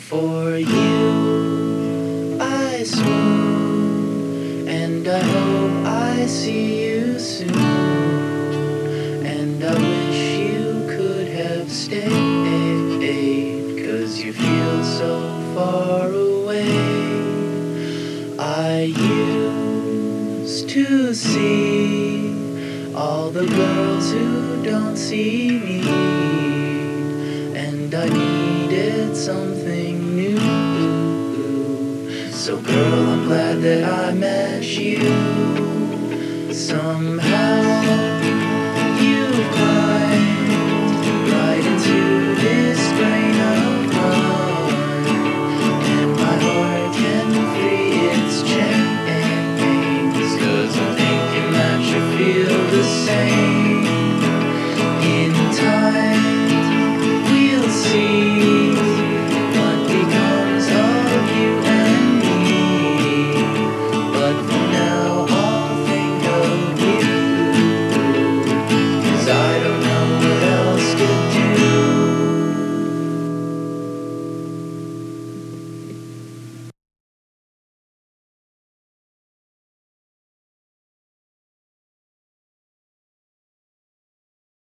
For you I swoon, and I hope I see you soon. And I wish you could have stayed, 'cause you feel so far away. I used to see all the girls who don't see me, and I needed something new. So girl, I'm glad that I met you somehow.